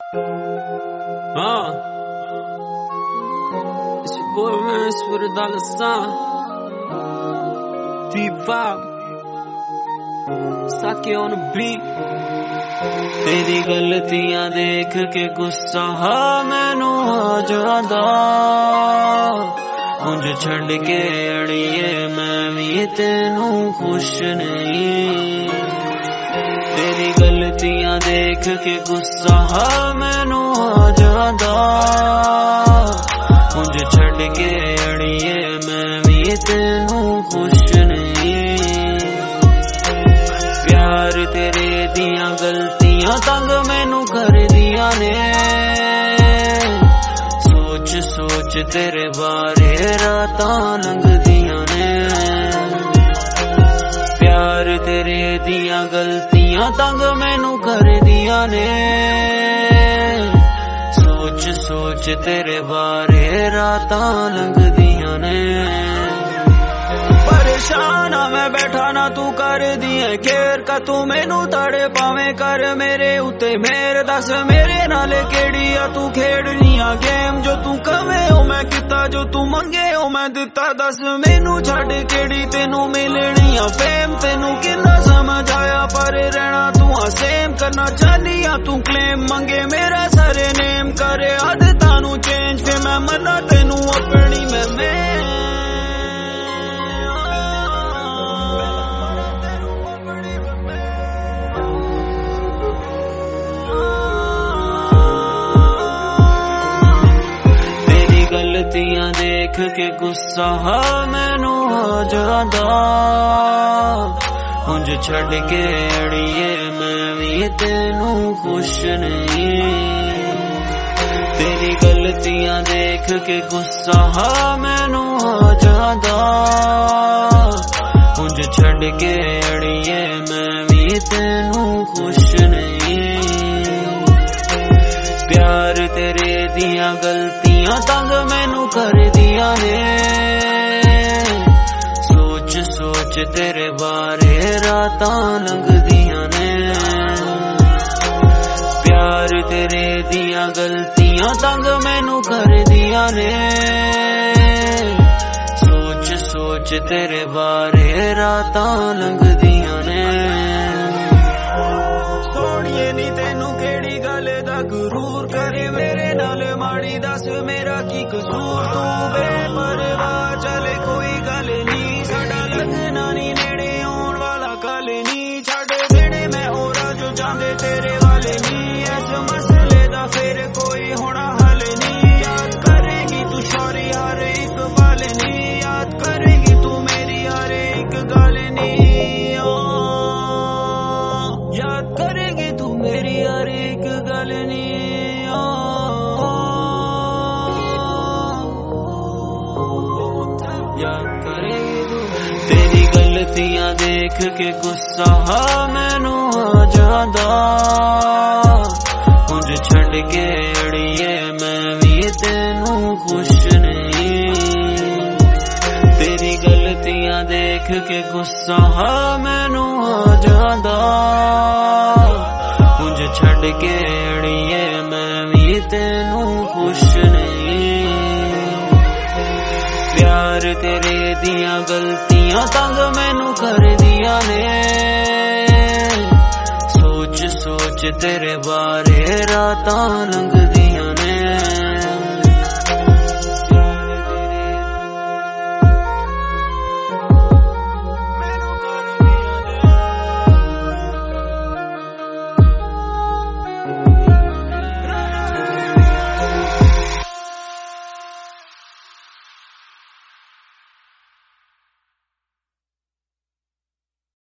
It's your boy Rance with $1. D-Vibe Sake on the beat। तेरी गलतियां देख के गुस्सा मैनू आ जांदा, उंज छड़ के अड़िए मैं भी तेनू खुश नहीं। तेरी गलतियां देख के गुस्सा मैनू आ जांदा, उंज छड़ के अड़िए मैं भी तेनू खुश नहीं। प्यार तेरे दियां गलतियां तंग मैनू कर दिया ने, सोच सोच तेरे बारे रातां लंघदियां ने। प्यार तेरे दियां गलतियां तंग मैनू कर दिया ने, सोच सोच तेरे बारे रातां लंघदियां ने। परेशान मैं बैठा ना तू कर दिए केयर का, तू मैनू ताड़े पावे कर मेरे उत्ते मेर। दस मेरे नाल केड़ी आ तू खेड़नी आ गेम, जो तू कवे हो मैं किता, जो तू मंगे हो मैं दिता। दस मैनू छड़ केड़ी तेनू मिलनी आ फेम, तेनू किन्ना समझ आया पर रहना तू आ सेम। करना चाहनी आ तू क्लेम, मंगे मेरा सारे नेम, करे आदतां नू चेंज फिर मैं मना तेनू अपनी में। गलतियां देख के गुस्सा मैनू आ जांदा, उंज छड़ के अड़िए मैं भी तेनू खुश नहीं। तेरी गलतियां देख के गुस्सा मैनू आ जांदा, उंज छड़ के अड़िए मैं भी तेनू खुश नहीं। प्यार तेरे दियां गलतियां तंग मैनू कर दिया ने, सोच सोच तेरे बारे रातां लंघदियां ने। प्यार तेरे दियां गलतियां तंग मैनू कर दिया ने, सोच सोच तेरे बारे रातां लंघदियां ने। सोनिए नी तेनू केड़ी गल दा गुरूर करे मेरे नाल माड़ी, दस मेरा की कसूर। तू बेपरवाह चले कोई गल नी, साडा लगना नी नेड़े आउण वाला कल नी। छड़ देने मैं होरा जो चाहंदे तेरे वाले नी, इस मसले दा फिर कोई होना हल नी। याद करेगी तू शौरी हर एक पल नी, याद करेगी तू मेरी हर एक गल नी। याद करेगी तू मेरी हर एक गल नी। याद करेगी तू तेरी गलतियां देख के गुस्सा मैनू आ जांदा, उंज छड़ के अड़िए मैं भी तेनू खुश नहीं। तेरी गलतियां देख के गुस्सा मैनू आ जांदा, उंज छड़ के अड़िए मैं भी तेनू खुश नहीं। प्यार तेरे दियां गलतियां तंग मैनू कर दिया ने, सोच सोच तेरे बारे रातां लंघदियां